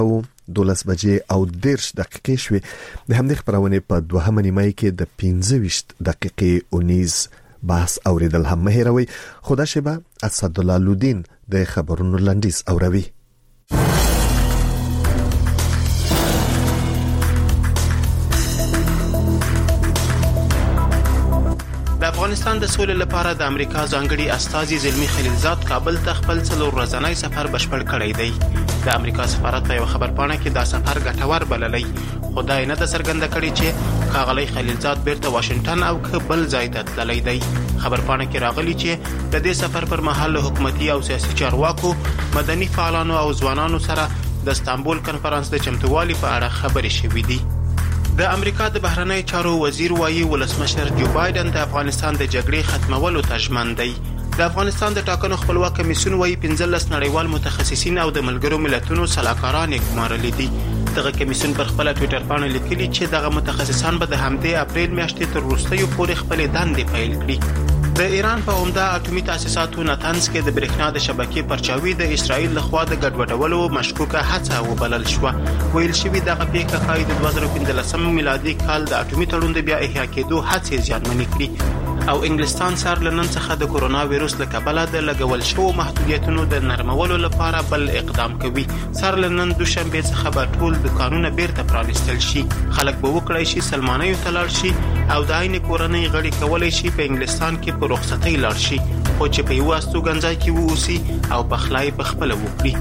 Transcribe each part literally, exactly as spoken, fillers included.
او دولس بجې او دیرش دقیقې شوې. د همدې خبرونه په دوهمه نیمه کې د پنځه ویشت دقیقې اونیز بحث اوریدل هم مه هېروئ. خدا شبه اسدالله لودین د خبرونو لنډیز اوروي. د افغانستان د سولې لپاره د امریکا ځانګړي استازي زلمی خلیلزاد کابل ته خپل څلور ورځنی سفر بشپړ کړی دی. د امریکا سفارت په یو خبرپاڼه کې دا سفر ګټور بللی، خو دا نه د څرګنده کړي چې ښاغلی خلیلزاد بیرته واشنگټن او که بل ځای ته تللی دی. خبرپاڼه کې راغلی چې د دې سفر پر مهال حکومتي او سیاسي چارواکو، مدني فعالانو او ځوانانو سره د استانبول کنفرانس د چمتووالي په اړه خبرې شوې دي. د امریکا د بهرنی چارو وزیر وایي ولسمشر جو بایدن د افغانستان د جګړې ختمولو ته ژمن دی. د افغانستان د ټاکنو خپلواک کمیسیون وایي پنځلس نړیوال متخصصین او د ملګرو ملتونو سلاکاران یې ګمارلي دي. دغه کمیسیون پر خپل ټوئیټر باندې لیکلي چې دغه متخصصان به د همدې اپریل میاشتې تر وروستیو پورې خپلې دندې پیل کړي. د ایران په عمده اټومي تاسیساتو نتنز کې د برېښنا د شبکې پرچاوي د اسرائیل لخوا د ګډوډولو مشکوکه هڅه وبلل شوه. ویل شوي دغه پیښه ښایي د دوه زره پنځلسم میلادي کال د اټومي تړون د بیا احیا کېدو هڅې زیانمنې کړي. او انګلستان سره لنن څخه د کورونا وایروس له کبله د لګول شوو محدودیتونو د نرمولو لپاره بل اقدام کوي. سره لنن دوشنبه څخه به ټول دکانونه بیرته پرانیستل شي. خلک به وکړای شي سلمانیو ته لاړ شي او د عین کورنۍ غړي کولای شي په انګلستان کې په رخصتۍ لاړ شي، خو چې په یو استوګنځای کې ووسی او پخلای په خپل وکړي.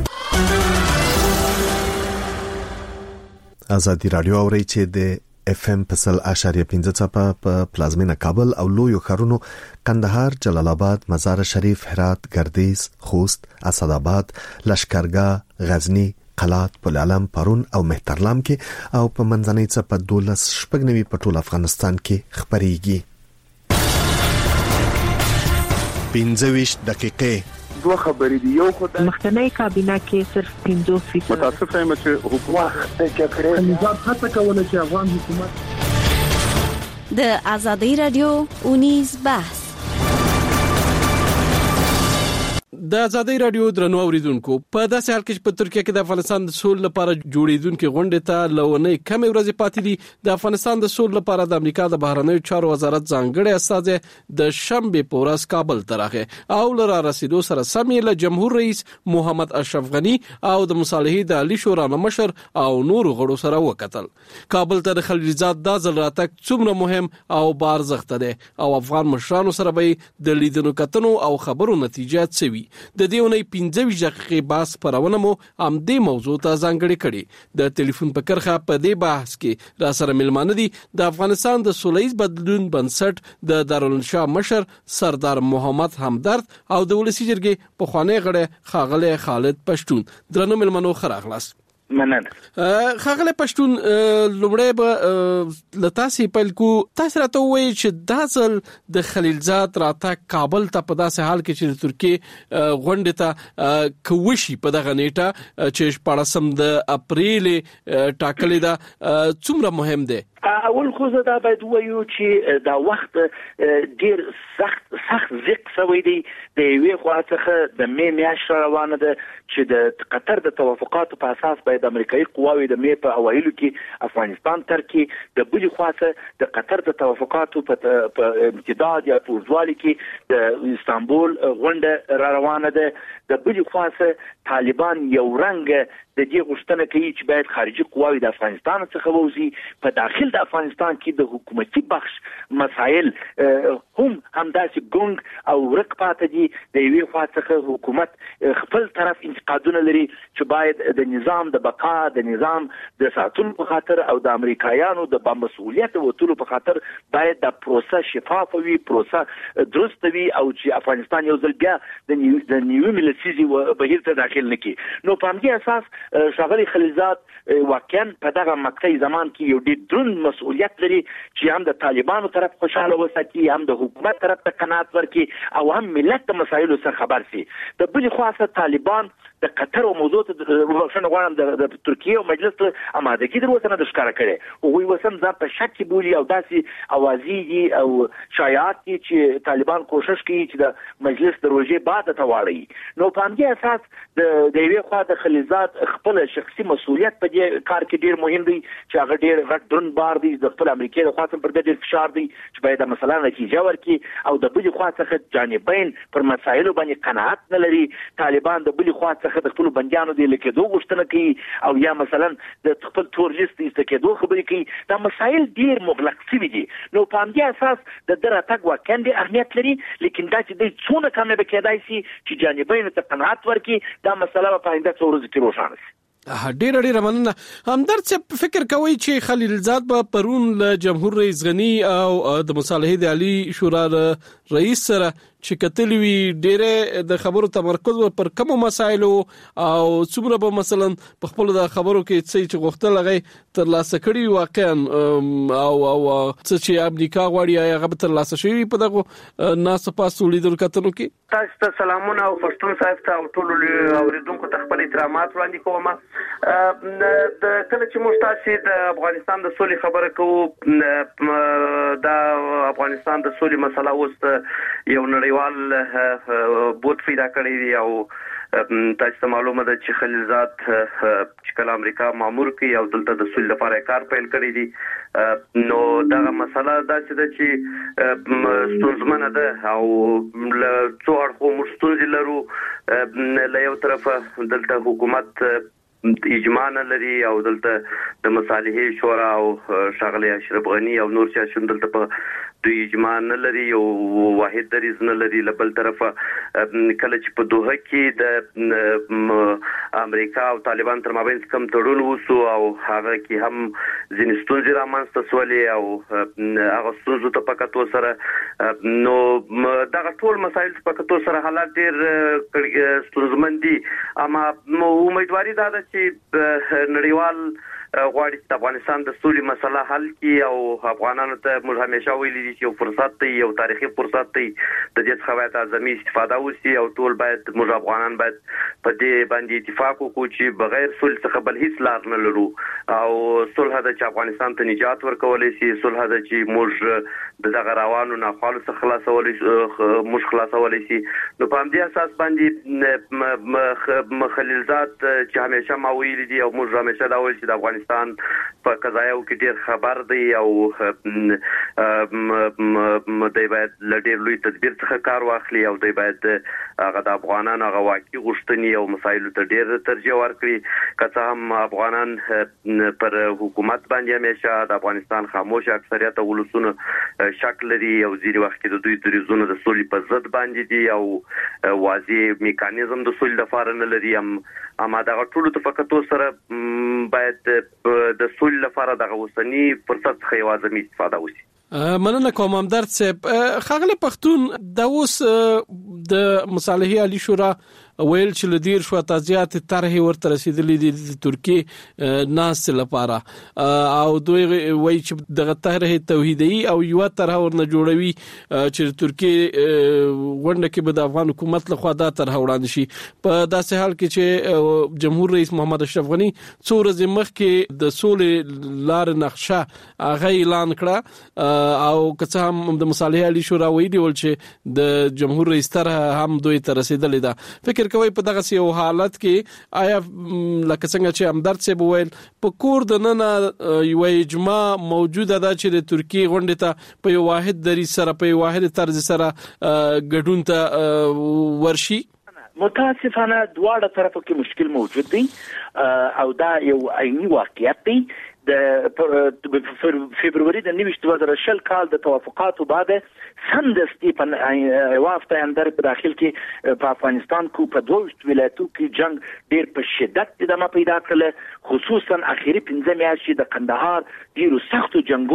ازادي رادیو اوري چې د اف ام پسل اشاریه پنځه څپه په پلازمینه کابل او لویو ښارونو کندهار، جلال آباد، مزار شریف، هرات، گردیز، خوست، اسداباد، لشکرګاه، غزنی، قلات، پلعلم، پرون او مهترلام کې او په منځنۍ څپه دولس شپږ نوي په ټول افغانستان کې خبريږي. پنځه ویشت دقیقې دوه خبرې دي. یو خدای مخکنی کابینه کې صرف پنځه فیصد متاسف یم چې حکومت ته کړی نظام هڅه کوله چې افغان حکومت د ازادي رادیو اونیز بحث. د ازادي رادیو درنو اوریدونکو، په داسې حال کې په ترکیه کې د افغانستان د سولې لپاره جوړیدونکو غونډې ته لونې کم ورځې پاتې دي. د افغانستان د سولې لپاره د امریکا د بهرنیو چارو وزارت ځانګړي استازي د شنبه په ورځ کابل ته راغی او لرا رسیدو سره سمې له جمهور رئیس محمد اشرف غنی او د مصالحې د علی شورا مشر او نور غړو سره وکتل. کابل ته د خلیلزاد د ځل راتګ څومره مهم او بارزښت دی او افغان مشرانو سره به د لیدنو کتنو او خبرو نتیجه څه وي. د دې ونې پنځه ویشت دقیقې بحث پرونه مو هم دې موضوع ته ځانګړې کړي. د ټلیفون په کرخه په دې بحث کې را سره ملمانه دي د افغانستان د سولهییز بدلون بنسټ د دارالانشا مشر سردار محمد همدرد او د ولسی جرګې په خوانی غړي خاغله خالد پښتون. درنو ملمنو خراغلاس مننه. خاغله پښتون، لومړی به لتاسي پیل کو. تاسو راته وایي چې دا ځل د خلیلزاد راته کابل ته په داسې حال کې چې ترکیه غونډه ته کوشي په دغه نیټه چې شپږم د اپریل ټاکلې ده څومره مهم ده؟ اول خو زه دا باید وایو چې دا وخت ډیر سخت سخت زیق سوی دی. د یوې خوا څخه د می میاشت روانه ده چې د قطر د توافقاتو په اساس باید امریکایي قواوې د می په اوایلو کې افغانستان ترکي، د بلې خوا څخه د قطر د توافقاتو په امتداد یا په اوږدوالي کې د استانبول غونډه را روانه ده. د بلې خوا څخه طالبان یو رنګ د دې غوښتنه کوي چې باید خارجي قواوې د افغانستان څخه ووځي. په داخل د افغانستان کې د حکومتي بخش مسایل هم همداسې ګونګ او ورک پاتې دي. د یوې خوا څخه حکومت خپل طرف انتقادونه لري چې باید د نظام د بقا، د نظام د ساتلو په خاطر او د امریکایانو د بامسؤلیت وټولو په خاطر باید د پروسه شفاف وي، پروسه درست وي او چې افغانستان یو ځل بیا د نیو ملتیزي بهیر ته داخل نکړي. نو په همدې اساس ښاغلی خلیلزاد واقعا په دغه مقطعي زمان کې یو ډېر دروند مسؤلیت لري چې هم د طالبانو طرف خوشاله وساتي، هم د حکومت طرف ته قناعت ورکړي او هم ملت د مسایلو څخه خبر شي. د بلې خوا څخه طالبان د قطر او موضوع ته ورسنه غواړم د ترکیه او مجلس ته امادګي در وسنه د ښکارا کړي او وی وسن ځان په شک کې بولی او داسې اوازې دي او شایعات دي چې طالبان کوشش کوي چې د مجلس د روزي بعد ته واړي نو په همدې اساس د د یوې خوا د خلیزات خپل شخصي مسؤلیت په دې کار کې ډیر مهم دی چې هغه ډیر غټ درن بار دی د خپل امریکای د خاصم پر ډیر فشار دی چې باید مثلا نتیجه ورکړي او د بل خوا څخه جانبین پر مسایلو باندې قناعت نه لري طالبان د بل خوا څخه د خپل بنديانو د لیکدو غوښتنه کوي او یا مثلا د خپل تورجست استکېدو خبرې کوي دا مسایل ډیر مغلق شوي دي نو په همدې اساس د دراتګ وکندي اهمیت لري لیکن دا چې د څونه کامیاب کېدای شي چې جانبین ته قناعت ورکړي دا مسله په آینده څو ورځې کې روښانه شي ډیر ډیر مننه همدرد چې فکر کوي چې خلیلزاد به پرون له جمهور رئیس غنی او د مصالحې د عالی شورا رئیس سره چې کتل وی ډیره د خبرو تمرکز پر کوم مسایلو او څومره به مثلا په خپل د خبرو کې چې غوښتل هغه تر لاسه کړي واقعا او او چې امریکا غواړي هغه تر لاسه شي په دغه ناس پاسو لیدل کتنو کې تاسو ته سلامونه او پښتون صاحب ته او ټول اوریدونکو ته خپل احترامات وړاندې کوم د کله چې موږ تاسو د افغانستان د سولې خبره کوو د افغانستان د سولې مسله اوس یو نړیوال بوت پیدا کړی دی او تاسو ته معلومه ده چې خلیلزاد چې کله امریکا مامور کوي او دلته د سولې لپاره کار پیل کړی دی نو دا مسله دا چې د چې ستونزمنه ده او له څو اړخو مستونزې لرو له یو طرفه دلته حکومت اجماع نه لري او دلته د مصالحې شورا او ښاغلی اشرف غنی او نور چې دلته په دوی اجماع نه لري او واحد دریز نه لري له بل طرفه کله چې په دوحه کې د امریکا او طالبان تر مابین کوم تړون وسو او هغه کې هم ځینې ستونزې رامنځته شولې او هغه ستونزو ته په کتو سره نو دغه ټول مسایل په کتو سره حالات ډېر ستونزمن دي اما امیدواري دا ده چې نړیوال غواړي چې افغانستان د سولې مسله حل کړي او افغانانو ته موږ همیشه ویلي دي چې یو فرصت دی یو تاریخي فرصت دی د دې څخه باید اعظمي استفاده وشي او ټول باید موږ افغانان باید په دې باندې اتفاق وکړو چې بغیر صلح څخه بل هیڅ لار نه لرو او صلح د چې افغانستان ته نجات ورکولای شي صلح د چې موږ دغه روانو ناخوالو څخه خلاصولای موږ خلاصولای شي نو په همدې اساس باندې خلیلزاد چې همیشه ما ویلي دي او موږ همیشه دا ویل چې د افغانستان په قضایاو کې ډیر خبر دی او د باید لډیر لوی تدبیر څخه کار واخلي او د باید هغه د افغانانو هغه واقعي غوښتنې او مسایلو ته ډیر ترجیح ورکړي که څه هم افغانان پر حکومت باندې همیشه د افغانستان خاموش اکثریت ولسونه شک لري او ځینې وخت کې د دوی دریزونه د سولې په ضد باندې دي او واضح میکانیزم د سولې لپاره نه لري اما دا ټول ته فقط سره باید د سولې لپاره د غوښتنې فرصت څخه یوازې می استفاده وشي مننه کوم همدرد صاحب خاغلی پښتون د اوس د مصالحې عالی شورا ویل چې لدیر شو تازیات طرح ورته رسیدلې د ترکیه ناس لپاره او دوی وایي چې د طرح توحیدي او یو طرح ورنه جوړوي چې ترکیه ونده کې به د افغان حکومت لخوا دا طرح وړاندې شي په داسې حال کې چې جمهور رئیس محمد اشرف غنی څو ورځې مخکې د سولې لار نقشه هغه اعلان کړه او که هم د مصالحې عالی شورا ویلي ول چې د جمهور رئیس طرح هم دوی ته رسیدلې ده فکر کوي په دغه یو حالت کې آیا لکه څنګه چې همدرد صاحب ویل په کور د نن یو اجماع موجوده ده چې د ترکیه غونډه ته په یو واحد دریځ سره په یو واحد طرز سره ګډون ته ورشي متاسفانه دواړه طرفو کې مشکل موجود دی او دا یو عیني واقعیت دی د فبروري د نوي دوه زره شل کال د توافقاتو بعد سمدستي په وافته اندر په داخل کې په افغانستان کې په دوه ولایتو کې جنگ ډیر په شدت د ما پیدا کړل خصوصا اخیری پنځه میاشتې د قندهار ډیرو سختو جنگو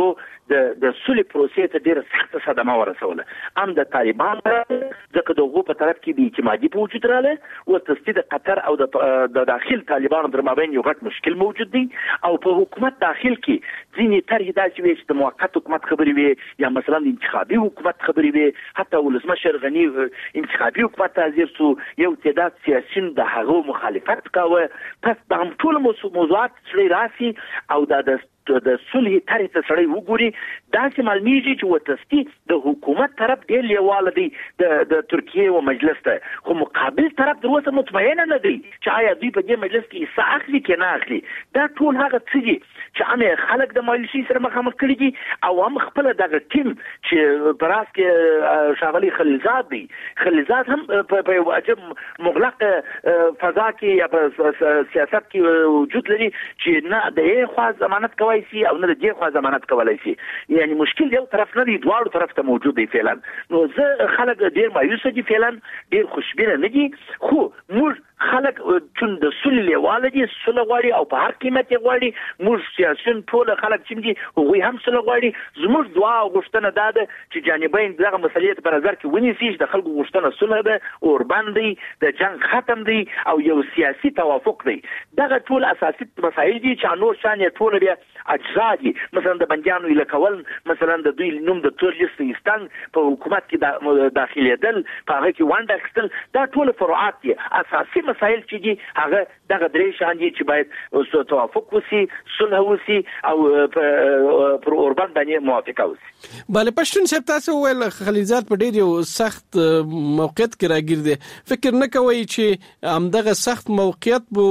د د سولې پروسې ته ډېره سخته صدمه ورسوله. هم د طالبان ځکه د هغو په طرف کې بې اعتمادي په وجود راغله، ورسته د قطر او د داخل طالبانو در مابین یو غټ مشکل موجود دی، او په حکومت داخل کې ځینې طرحې داسې وي چې د موقت حکومت خبرې وي، یا مثلا د انتخابي حکومت خبرې وي. حتی ولسمشر غني انتخابي حکومت ته حاضر سو، یو تعداد سیاسیون د هغو مخالفت کاوه. پس د هم ټول موضوعات سړی راسي او دا د د صلح طرح ته سړی وګوري، داسې معلومیږي چې ورستی د حکومت طرف ډېر لیواله دی د د ترکیه او مجلس ته، خو مقابل طرف در اوسه مطمئن نه دی چې آیا دوی په دې مجلس کې حصه اخلي که نه اخلي. دا ټول هغه څه دي چې هم خلک د مایوسۍ سره مخامخ کړي دي، او هم خپله دغه ټیم چې په راس کې ښاغلي خلیلزاد دی، خلیلزاد هم په یو عجب مغلق فضا کې یا په سیاست کې وجود لري چې نه د یوې خوا ضمانت کوي سي او نه د دې خوا ضمانت کولای شي. یعنی مشکل یو طرف نه دی، دواړو طرف ته موجود دی فعلا. نو زه خلک ډیر مایوسه دي فعلا، ډیر خوشبینه نه دي، خو موږ خلک چون د سولې لیواله دي، سوله غواړي او په هر قیمت یې غواړي. موږ سیاسیون ټول خلک چې دي هغوی هم سوله غواړي. زموږ دعا او غوښتنه دا ده چې جانبین دغه مسلې ته په نظر کې ونیسي چې د خلکو غوښتنه سوله ده، اوربند دی، د جنګ ختم دی او یو سیاسي توافق دی. دغه ټول اساسي مسایل دي چې نور شان یې ټول بیا اجزا دي. مثلا د بندیانو ایله کول، مثلا د دوی نوم د تور لیست ایستان، په حکومت کې داخلېدل، په هغه کې ونډه اخیستل، دا ټول فروعات دي. اساسي مسایل چې دي هغه دغه درې شان دي چې باید توافق وسي، صلح وسي او پر اوربند باندې موافقه وسي. بله پښتون صاحب، تاسو ویل خلیلزاد په ډېر یو سخت موقعیت کې راګیر دی. فکر نه کوئ چې همدغه سخت موقعیت بو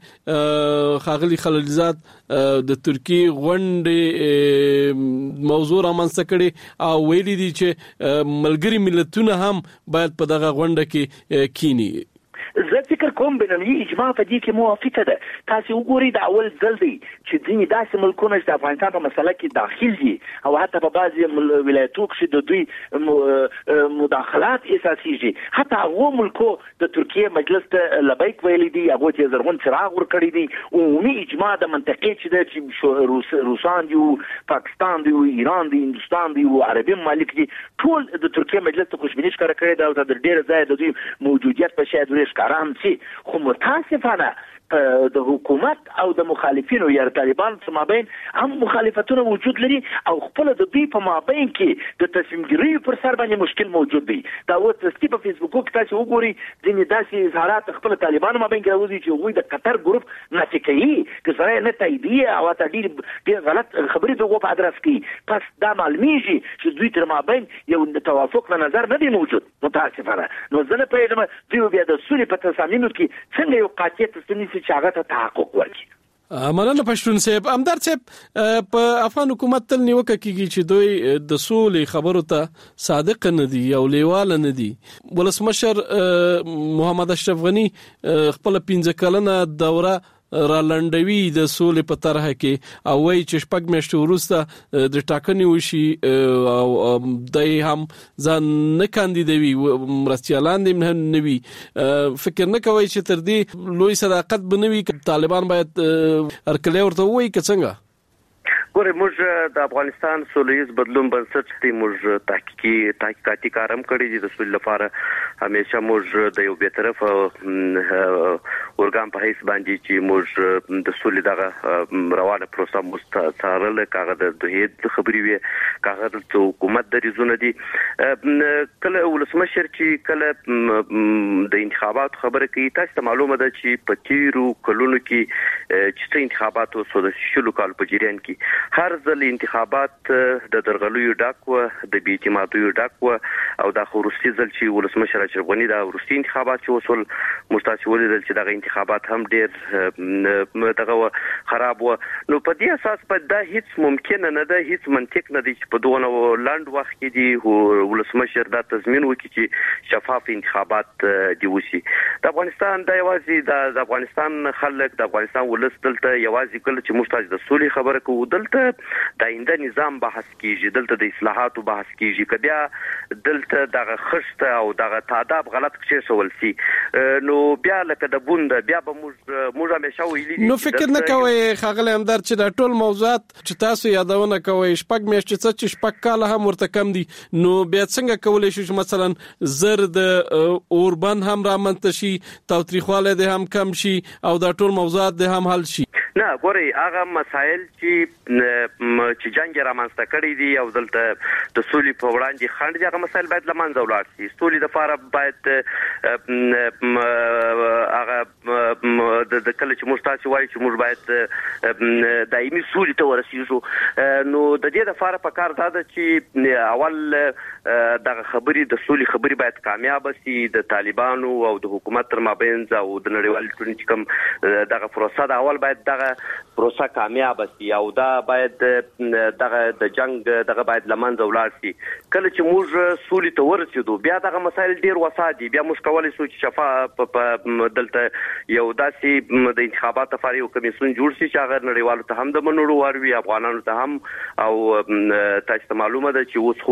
چې ښاغلي خلیلزاد د ترکیه غونډې موضوع رامنځته کړي او ویلي دي چې ملګري ملتونه هم باید په دغه غونډه کې کینی؟ زه فکر کوم بینالمللي اجماع په دې کې موافقه ده. تاسو وګورئ د اول ځل دی چې ځینې داسې ملکونه چې د افغانستان په مسله کې داخل دي او حتی په بعضې ولایتو کې د دوی مداخلات احساسیږي، حتی هغو ملکو د ترکیه مجلس ته لبیک ویلي دي، هغو ته زرغون څراغ ورکړی دی. عمومي اجماع د منطقې چې ده چې روسان دي، پاکستان دی، ایران دی، هندوستان دی او عربي ممالک دي، ټول د ترکیه مجلس ته خوشبیني ښکاره کړې ده او تر ډېره ځایه د دوی موجودیت په شاید ورې ښکاره هم شي. خو متاسفانه د حکومت او د مخالفینو یا طالبان په مابین هم مخالفتونه وجود لري او خپل د دوی په مابین کې د تصمیم ګیرۍ پر سر باندې مشکل موجود دی. دا اوس رسمي په فیسبوک کې تاسو وګورئ ځینې داسې اظهارات خپل طالبانو مابین کې راوځي چې هغوی د قطر ګروپ نفي کوي چې سره نه تاییدیه او حتی ډېر غلط خبرې د هغو په ادرس کوي. پس دا معلومیږي چې دوی تر مابین یو توافق له نظر نه دی موجود متاسفانه. نو زه نه پوهېږم دوی بیا د سولې په تصامیمو کې څنګه یو قاطع تصمیم چې هغه ته تحقق ورکړي. مننه پښتون صاحب. امدار صاحب، په افغان حکومت تل نیوکه کیږي چې دوی د سولې خبرو ته صادق نه دي او لیواله نه دي. ولسمشر محمد اشرف غنی خپل پنځه کلنه دوره را لنډوي د سولې په طرح کې او وایي چې شپږ میاشتې وروسته د ټاکنې وشي او دای هم ځان نه کاندیدوي، مرستیالان دې هم نه وي. فکر نه کوي چې تر دې لوی صداقت به نه وي که طالبان باید هرکلی ورته ووایي که څنګه؟ ګوره، موږ د افغانستان سولیز بدلون بنسټ دی، موږ تحقیقي تحقیقاتي کار هم کړی دی د سولې لپاره. همیشه موږ د یو بیطرف ارګان په حیث باندې چې موږ د سولې دغه روانه پروسه مستعارله کاغه د دوه خبرې وي، کاغه د حکومت د ریزونه دي. کله ولسمشر چې کله د انتخاباتو خبره کوي، تاسو ته معلومه ده چې په تیرو کلونو کې چې انتخابات وسو د شلو کال په جریان کې هر ځل انتخابات د درغلیو ډک و، د بې اعتمادیو ډک و، او دا خو وروستي ځل چې ولسمشر اشرف غني دا وروستي انتخابات چې وسول، موږ تاسو ولیدل چې دغه انتخابات هم ډېر دغه خراب و. نو په دې اساس په دا هیڅ ممکن نه ده، هیڅ منطق نه دی چې په دغه لاند وخت کې دی ولسمشر دا تضمین وکړي چې شفاف انتخابات دی وشي. د افغانستان د یوازې د افغانستان خلک، د افغانستان ولس دلته یوازې کله چې موږ تاسو د سولې خبره کوو، دلته د آینده نظام بحث کیږي، دلته د اصلاحاتو بحث کیږي، که بیا دلته دغه خشته او دغه آداب غلط کړي شول سي نو بیا لکه د بوند بیا به موږ موږ همیشه ویلي نو فکر نه کوي خاغلی همدار چې د ټول موضوعات چې تاسو یادونه کوي شپږ میاشتې څه چې شپږ کاله هم ورته کم دي نو بیا څنګه کولای شو چې مثلا زر د اوربن هم رامنځته شي تاوتریخوالی د هم کم شي او دا ټول موضوعات د هم حل شي نه ګوري هغه مسایل چې چې جنگ رامنځته کړی دي او دلته د سولې په وړاندې خنډ دي هغه مسایل باید لمنځه ولاړ شي سولې لپاره باید هغه د کله چې موږ تاسو وایي چې موږ باید دایمي سولې ته ورسیږو نو د دې لپاره په کار دا ده چې اول دغه خبرې د سولې خبرې باید کامیاب شي د طالبانو او د حکومت تر مابین او د نړیوال ټولنې چې کوم دغه پروسه د اول باید دغه پروسه کامیاب شي او دا باید دغه د جنگ دغه باید لمنځه ولاړ شي کله چې موږ سولې ته ورسېدو بیا دغه مسایل ډیر وسادي بیا موږ کولای شو چې شفاف دلته یو داسې د انتخاباتو لپاره یو کمیسیون جوړ شي چې هغه نړیوالو ته هم د منلو وړ وي افغانانو ته هم او تاسو ته معلومه ده چې اوس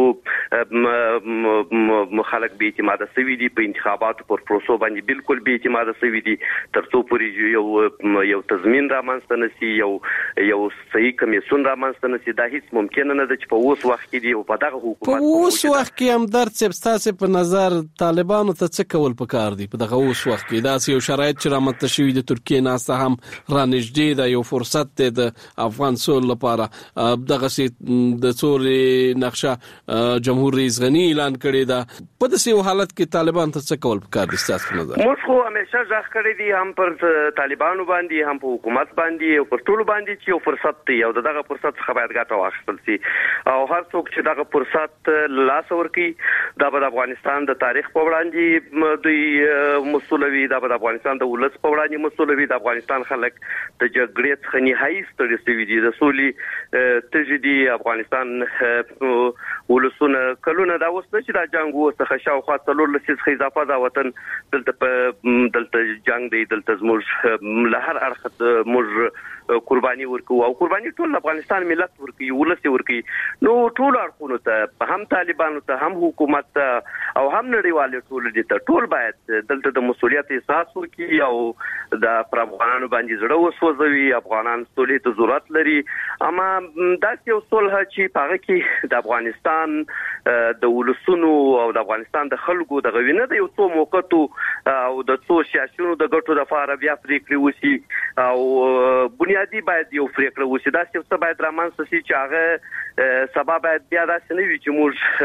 خو خلک به اعتماد شوي دي په انتخاباتو پر پروسو باندې بالکل به اعتماد شوي دي ترڅو پورې یو یو تضمین رامنځته نشي یو یو صحیح کمیسیون رامنځته نشي دا هیڅ ممکن نه ده چې په اوس وخت کې دی او په دغه حکومت په اوس وخت کې هم درد سبستاسه په نظر طالبانو ته څه کول پکار دي په دغه اوس وخت کې دا یو شرایط چې رامنځته شوي د ترکیه ناسته هم رانږدې ده یو فرصت دی د افغان سول لپاره دغه سي د سولې نقشه جمهور رئیس غنی اعلان کړی دا په داسې حالت کې طالبان ته څه کول پکار دي ستاسو په نظر موږ خو همیشه ځخ کړی دي هم پر طالبانو باندې هم په حکومت باندې او پر ټول باندې چې یو فرصت دی او دغه فرصت څخه باید ګټه واخیستل شي او هر څوک چې دغه فرصت لاس ورکړي دا به د افغانستان د تاریخ په وړاندې دوی مسولوي دا به د افغانستان د ولس په وړاندې مسولوي د افغانستان خلک د جګړې څخه نهایي ستړي شوي دي د سولې تږي دي افغانستان ولسونه کلونه دا اوس چې دا جنگ وسه شاوخوا څلور لسیز اضافه دا وطن دلته په دلته جنگ دی دلته زموږ له هر اړخه موږ قرباني ورکو او قرباني ټول افغانستان ملت ورکي ولس ورکي نو ټول اړخونو ته هم طالبانو ته هم حکومت ته او هم نړیوال ټول دي ته ټول باید دلته د مسولیت احساس ورکي او د افغانانو باندې زړه وسوځوي افغانان سولې ته ضرورت لري اما دا یو صلح چې پاره کې د افغانستان د ولسونو او د افغانستان د خلکو د غوینه د یو څو موقتو او د څو سیاسيونو د ګټو د فار بیا پریکړې وشي او بنیادی باید یو پریکړه وشي دا څه باید رامنځته شي چې هغه سبب باید بیا داسې نه وي چې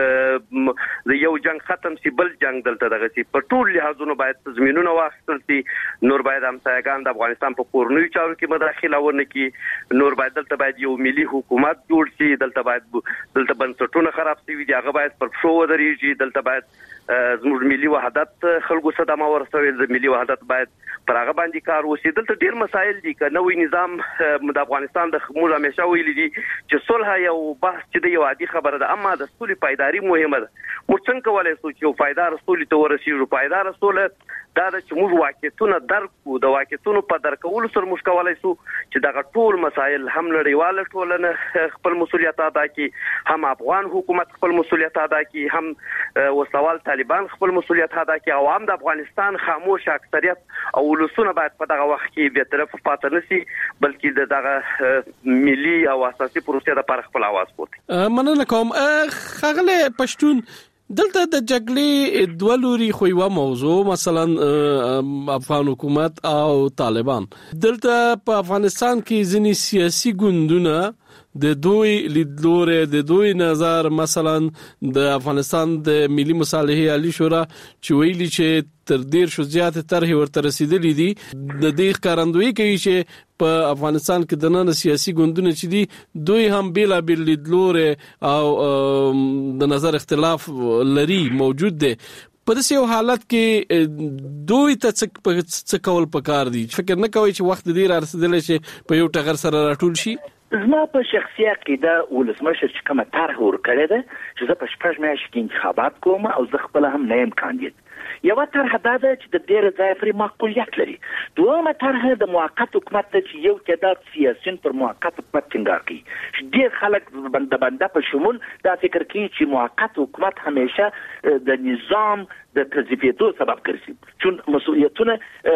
موږ د یو جنگ ختم شي بل جنگ دلته دغه شي په ټول لحاظونو باید تضمینونه واخیستل شي نور باید همسایگان د افغانستان په کورنیو چارو کې مداخله ونه کړي نور باید دلته باید یو ملي حکومت جوړ شي دلته باید دلته بنسټونه خراب شي دي هغه باید پر شو ودرېږي دلته باید زموږ ملي وحدت خلکو صدمه ورسوي د ملي وحدت باید پر هغه باندې کار وشي دلته ډیر مسایل دي ک نوې نظام د افغانستان د موږ همیشه ویلي دي چې صلح یو بحث چې د یو عادي خبره ده اما د صلح پایداری مهمه ده موږ څنګه کولای شو چې یو پایدار صلح ته ورسیږو پایدار صلح دا د چې موږ واقعیتونه درکو د واقعیتونو په درکولو سره موږ کولای شو چې دا ټول مسایل هم نړیواله ټولنه خپل مسولیت ادا کړي هم افغان حکومت خپل مسولیت ادا کړي هم وسوال طالبان خپل مسولیت ادا کړي او هم د افغانستان خاموش اکثریت او ولسونه باید په دغه وخت کې به طرف پاتې نشي بلکې دغه ملي او اساسي پروسې لپاره خپل आवाज پورته مننه کوم خغله پښتون دلته د جګړې دوه لوري خو یو موضوع مثلا افغان حکومت او طالبان دلته په افغانستان کې ځینې سیاسي ګوندونه د دوی لیدلوره د دوی نظر مثلا د افغانستان د ملي مصالحې عالی شورا چې ویلي چې تر ډیر شو زیات طرح ورته رسیدلې دي د دې ښکارندوی کوي چې په افغانستان کې د نن سیاسي ګوندونه چې دي دوی هم بیل بیل لیدلوره او د نظر اختلاف لري موجود دي په داسې یو حالت کې دوی ته څه کول پکار دي فکر نه کوي چې وخت ډیر رسیدلی شي په یو ټغر سره راټول شي زما په شخصیت کې دا ولسمشر چې کومه طرح ورکړې ده چې زه په شپږ میاشتې کې انتخابات کوم او زه خپل هم نه یم کاندید یو طرح دا ده چې د ډېر ځای پر معقولیت لري. دویمه طرح د موقت حکومت ته چې یو تعداد سیاسيون پر موقت حکومت ټینګار کوي. ډېر خلک بنده بنده په شمول دا فکر کوي چې موقت حکومت همیشه د نظام د تضعیفېدو سبب ګرځي چې مسؤلیتونه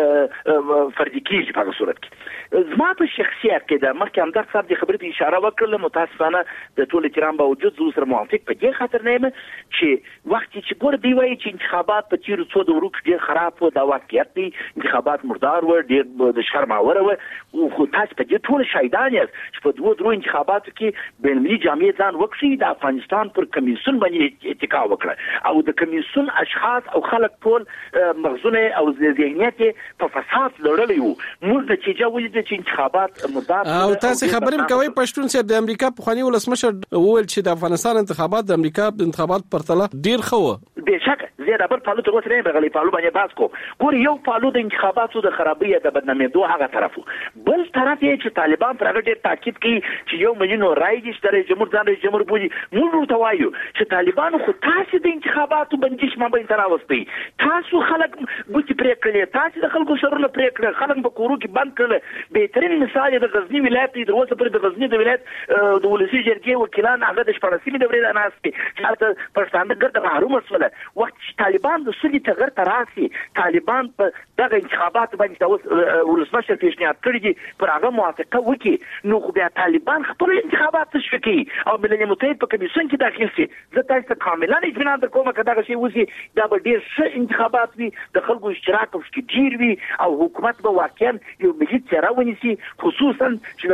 فردي کیږي په هغه صورت کې. زما په شخصي عقیده مخکې همدغه صاحب د خبرې ته اشاره وکړله، متاسفانه د ټول احترام باوجود زه سره موافق په دې خاطر نه یم چې وخت چې ګور دی وایي چې انتخابات په تیرو څو دورو کې ډېر خراب و، دا واقعیت دی، انتخابات مردار و، ډېر د شرماوره و، خو تاسو په دې ټول شاهدان یاست چې په دوه درو انتخاباتو کې بینالمللي جامعه ځان وکړي د افغانستان پر کمیسیون باندې اتکا وکړه او د کمیسیون اشخاص او خلک ټول مغزونه او ذهنیت په فساد لړلې وو. موږ د نتیجه ولیده چې انتخابات مدار او تاسو خبرم کوي پښتون صاحب د امریکا په خواني ولسمشر وویل چې د افغانستان انتخابات د امریکا د انتخابات پرتله ډیر خو به شک زیاده بر پالو تر اوسه نه بغلی پالو باندې باز کو ګور یو پالو د انتخاباتو د خرابۍ د بدنامۍ دوه هغه طرفو، بل طرف یې چې طالبان پر هغه ډیر تاکید کوي چې یو مليون رای دي چې جمهور ځان جمهور بوجي. موږ ورته وایو چې طالبان خو تاسو د انتخاباتو بندیش ما به تراوستي، تاسو خلک ګوتی پرې کړی، تاسو د خلکو سرونه پرې کړل، خلک په کورو کې بند کړل. بهترین مثال د غزنی ولایت دی، دروازه پر د غزنی د ولایت د ولسی جرګې وکیلان هغه د شپږمې دورې د ناس کې چې پرستانه ګرځي محروم وسوله. وخت چې طالبان د سولې تغیر تراسي، طالبان په دغه انتخابات باندې د ولسمشر پیشنهاد کړی دي پر هغه موافقه وکړي، نو خو بیا طالبان خپل انتخابات تشویق کوي او ملل متحد په کمیسیون کې داخل شي. زه تاسو ته کاملا اطمینان درکوم چې دغه شی وسی دا به ډیر ښه انتخابات وي، د خلکو اشتراک پکې ډیر وي او حکومت به واقعا یو ملي څېره ونیسي، خصوصا چې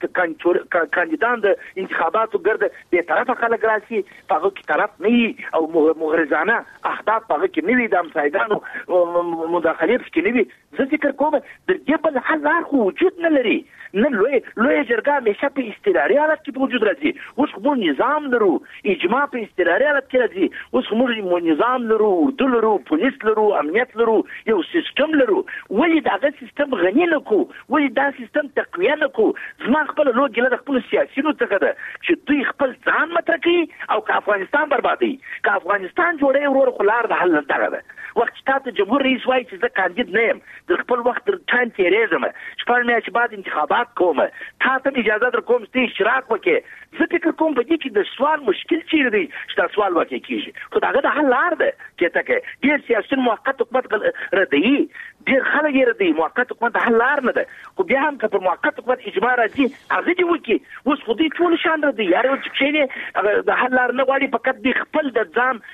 د کاندیدان د انتخاباتو ګرد به طرفه خلک راسي، هغه کې طرف نه وي او مغرضانه اهداف هغه کې نه وي، د همسایګانو مداخلې پکې نه وي. زه فکر کوم د دې بل حل لار خو وجود نه لري. نه لوی لوی جرګه همیشه په استقراري حالت کې په وجود راځي. اوس موږ نظام لرو، اجماع په استقراري حالت کې راځي. اوس موږ نظام لرو، اردو لرو، پولیس لرو، امنیت لرو، یو سیستم لرو. ولې دغه سیستم غني نه کو؟ ولې دا سیستم تقویه نه کو؟ زما خپل لوګي له خپل سیاسيونو څخه ده چې دوی خپل ځان مطرح کوي او که افغانستان بربادي، که افغانستان جوړي ورور خلار د حل دغه ده. وخت تاسو جمهور رئیس وایي چې زه کاندید نه یم، د خپل وخت تر ټایم تیریږم، شپږ میاشتې بعد انتخابات کوم، تاسو ته اجازه در کوم چې اشتراک وکړي. زه فکر کوم په دې کې د سوال مشکل چیرې دی چې دا سوال واقع کیږي، خو داغه د حل لار ده چې تکه ډیر سیاسي موقت حکومت ردی، ډیر خلک یې ردی، موقت حکومت د حل لار نه ده. خو بیا هم که پر موقت حکومت اجماع راځي هغه دی وکي. اوس خو دې ټول شان ردی یار او چې د حل لار نه غواړي، فقط د خپل د ځان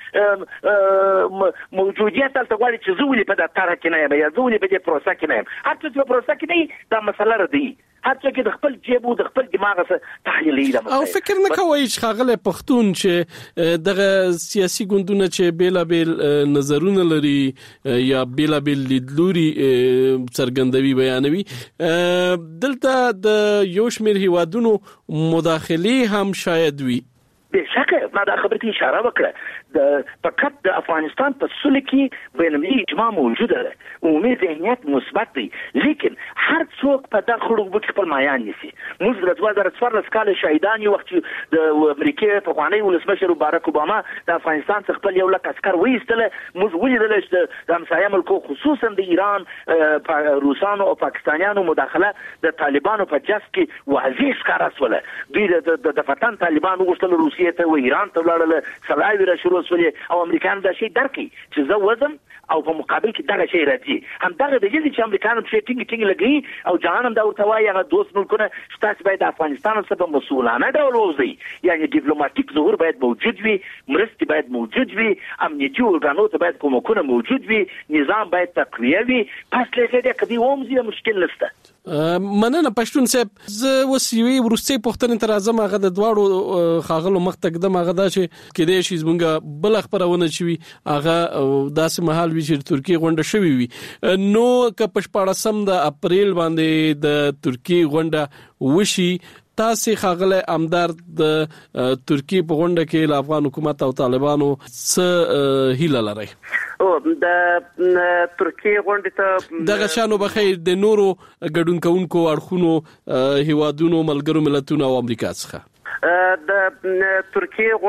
موجودیت تل غواړي چې زولي په د طرح کې نه یم یا زولي په دې پروسه کې نه یم. هر څه په پروسه کې نه دا مسله ردی، هر څه کې د خپل جیب او د خپل دماغ سره تحلیلي ده. او فکر نه کوي چې خاغله پښتون چې دغه سیاسي ګوندونه چې بیلا بیل نظرونه لري یا بیلا بیل لیدلوري څرګندوي بیانوي، دلته د یو شمېر هیوادونو مداخله هم شاید وي. به شک ما دا خبرې ته اشاره وکړه، د فقط د افغانستان په سولې کې بینالمللي اجماع موجوده ده، عمومي ذهنیت مثبت دی، لیکن هر څوک په دغه خړوب کې خپل مایان نیسي. موږ د دوه زره څوارلس کال شهیدان یو وخت د امریکا په خوانی ولسمشر باراک اوباما د افغانستان څخه خپل یو لک عسكر وایستل. موږ ولیدل چې د همسایه ملکو خصوصا د ایران، روسانو او پاکستانیانو مداخله د طالبانو په جس کې واضح ښکارا سوله. دوی د فتن طالبان وغوښتل روسیې ته و ایران ته ولاړل، سلاوي را شروع سولې او امریکایان دا شی درکې چې زه وزم او په مقابل کې دغه شی راځي. هم دغه د دې چې امریکایان په ټینګ ټینګ لګي او جهان هم دا ورته وایي هغه دوست ملکونه چې تاسو باید افغانستان سره په مسؤلانه ډول ووځي، یعنی ډیپلوماټیک ظهور باید موجود وي، مرستې باید موجود وي، امنیتي ارګانو ته باید کومکونه موجود وي، نظام باید تقویه وي. پس لږه دې کدي وومځي مشکل نشته. مننه پښتون صاحب. زه وسوي ورسته پښتون تر اعظم هغه د دواړو خاغلو مخ تقدم هغه دا چې کېدې شي زمونږه بل خبرونه چوي هغه داسې محل وی چې ترکیه غونډه شوی وي. نو که پښپاړسم د اپریل باندې د ترکیه غونډه وشي، تاسو خاغله امدار د ترکیه په غونډه کې ل افغان حکومت او طالبانو څه هیله لري؟ او د ترکیه غونډه ته دغه شانو بخیر د نورو ګډون کوونکو اړخونو هیوادونو ملګرو ملتونو او امریکا څخه د ترکیه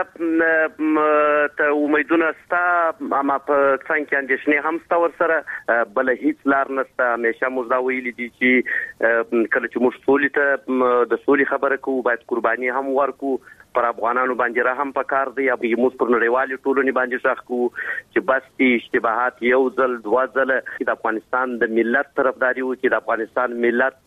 غونډه ته امیدونه ستا اما په څنګه اندېښنې هم ستا ورسره بل هیڅ لار نشته. همیشه موږ دا ویلي دي چې کله چې موږ سولې ته د سولې خبره کوو باید قرباني هم ورکو. پر افغانانو باندې را هم پکار دی ابي موږ پر نړیوالو ټولنې باندې ځخ کو چې بس دي اشتباهات یو ځل دوا ځل د افغانستان د ملت طرفداري او چې د افغانستان ملت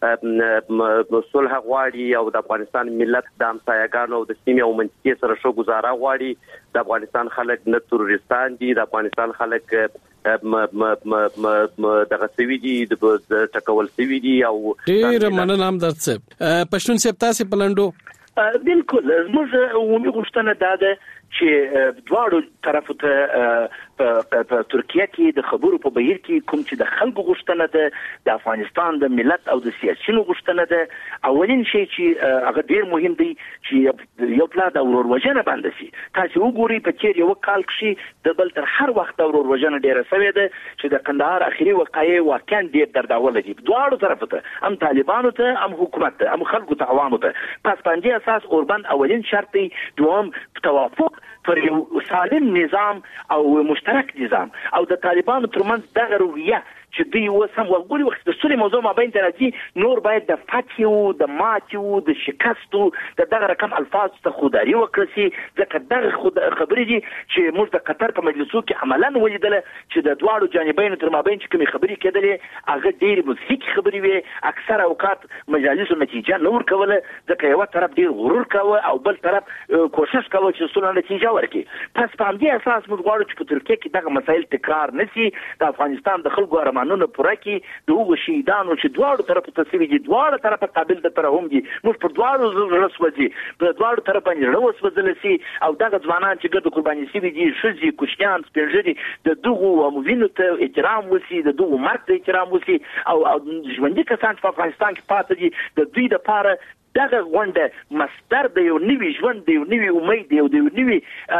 صلح غواړي او د افغانستان ملت د همسایګانو او د سیمې او منطقې سره شو گزاره غواړي. د افغانستان خلک نه تروریستان دي، د افغانستان خلک م م م م دغه سوي دي د ټکول سوي دي. او ډیر مننه هم درڅ پښتون سپ تاسو پلانډو بالکل موږ عمومي غوښتنه دا ده چې دواړو طرفو ته په ترکیه کې د خبرو په بهیر کې کوم چې د خلکو غوښتنه ده د افغانستان د ملت او د سیاسيونو غوښتنه ده اولین شی چې هغه ډیر مهم دی چې یو پلا د ورور وژنه باندې شي. تاسو وګورئ په چیر یو کال کې د بل تر هر وخت د ورور وژنه ډیره شوې ده چې د قندهار اخیری وقایع واقعا ډیر درداوله دي دواړو طرفو ته هم طالبانو ته هم حکومت ته هم خلکو ته عوامو ته. پس باندې اساس اوربند اولین شرط دی دوم توافق پر یو سالم نظام او مشترک نظام او د طالبانو ترمنځ دغه رویه چې دوی وسم وګوري وخت د سولې موضوع ما بین ته راځي نور باید د فتح او د مات او د شکست د دغه رقم الفاظ ته خودداري وکړي. ځکه دغه خبرې دي چې موږ د قطر په مجلسو کې عملاً ولیدل چې د دواړو جانبین تر مابین چې کومې خبرې کېدلې هغه ډېرې مضحکې خبرې وې. اکثر اوقات مجالسو نتیجه نه ورکوله ځکه یو طرف ډېر غرور کوه او بل طرف کوشش کوه چې صلح نتیجه ورکړي. پس په همدې اساس موږ غواړو چې په ترکیه کې دغه مسایل تکرار نشي. د افغانستان د خلکو ارمانونه پوره کړي. د هغو شهیدانو چې دواړو طرفو ته شوي دي دواړو طرفه قابل د ترحم دي موږ پر دواړو زړه سوځي په دواړو طرف باندې زړه وسوځل شي او دغه ځوانان چې ګرد قرباني شوي دي ښځې کوچنیان سپین ږیري د دغو وینو ته احترام وشي د دغو مرګ ته احترام وشي او ژوندي کسان په افغانستان کې پاتې دي د دوی لپاره دغه غونډه مصدر د یو نوي ژوند د یو نوي امید د یو نوي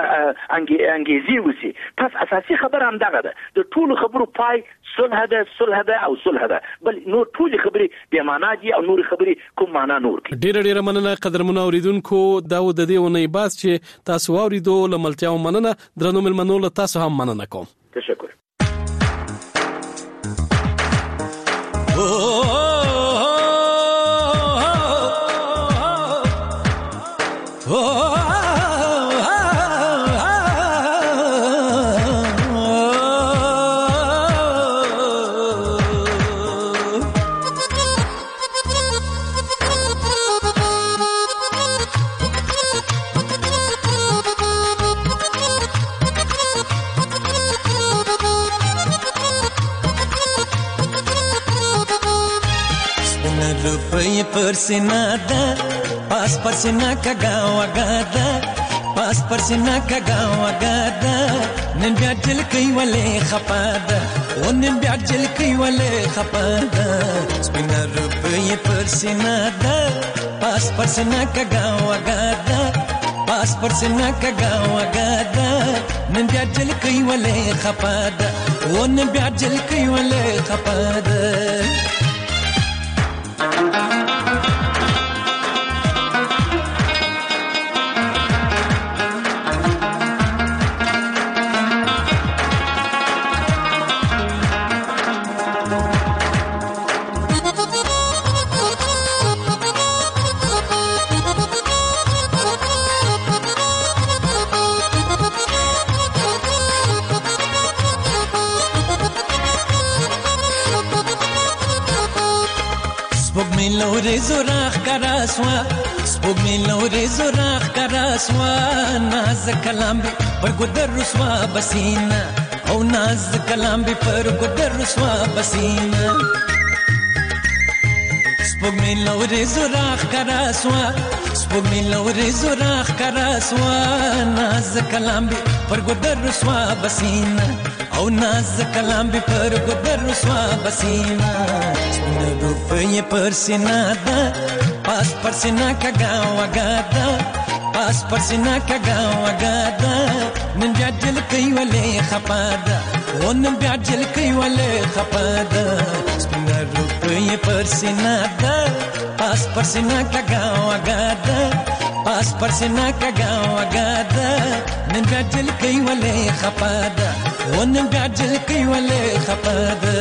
انګیزې وشي. پس اساسي خبره هم دغه ده د ټولو خبرو پای صلح ده صلح ده او صلح ده بل نور ټول خبرې بې معنا دي او نور خبرې کوم معنا نور کوي. ډېر ډېر مننه قدرمن اوریدونکو دا و د دې ونې باس چې تاسو اوریدو لملتیا مننه درنو ملمنو له تاسو هم مننه کوم. تشکر. پر سینا دا پاس پر سینا کا گاوا گادا پاس پر سینا کا گاوا گادا نن بیا جل کئی ولې خپادا و نن بیا جل کئی ولې خپادا سپینا روپې پر سینا دا پاس پر سینا کا گاوا گادا پاس پر سینا کا گاوا گادا نن بیا جل کئی ولې خپادا و نن بیا جل کئی ولې خپادا. لوري زراخ کراسوا سپوږ می لوري زراخ کراسوا ناز کلام به پر ګدر رسوا بسینا او ناز کلام به پر ګدر رسوا بسینا سپوږ می لوري زراخ کراسوا سپوږ می لوري زراخ کراسوا ناز کلام به پر ګدر رسوا بسینا او ناز کلام به پر ګدر رسوا بسینا. روپے پر سینا دا پاس پر سینا کا گاوا گادا پاس پر سینا کا گاوا گادا نن بیا جل کئی ولې خپادا و نن بیا جل کئی ولې خپادا سپینا روپے پر سینا دا پاس پر سینا کا گاوا گادا پاس پر سینا کګا وګاده نن ګاجل کوي ولې خپاده ون ګاجل کوي ولې خپاده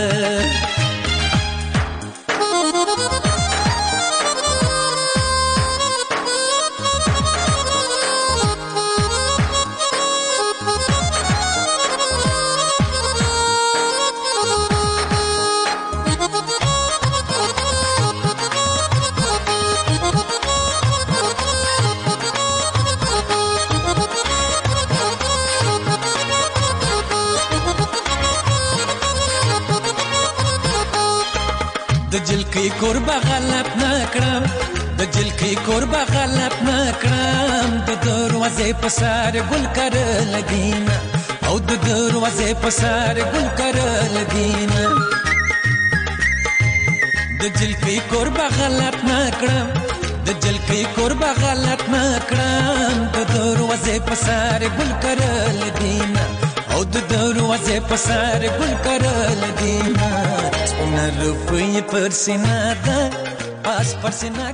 د جلکی قربا غلط نکړم د جلکی قربا غلط نکړم د دروازې په سر ګل کرل دینه او د دروازې په سر ګل کرل دینه د جلکی قربا غلط نکړم د جلکی قربا غلط نکړم د دروازې په سر ګل کرل دینه او د دروازې په سر ګل کرل دینه څونه روپۍ پر سینه ده پاس پر سینه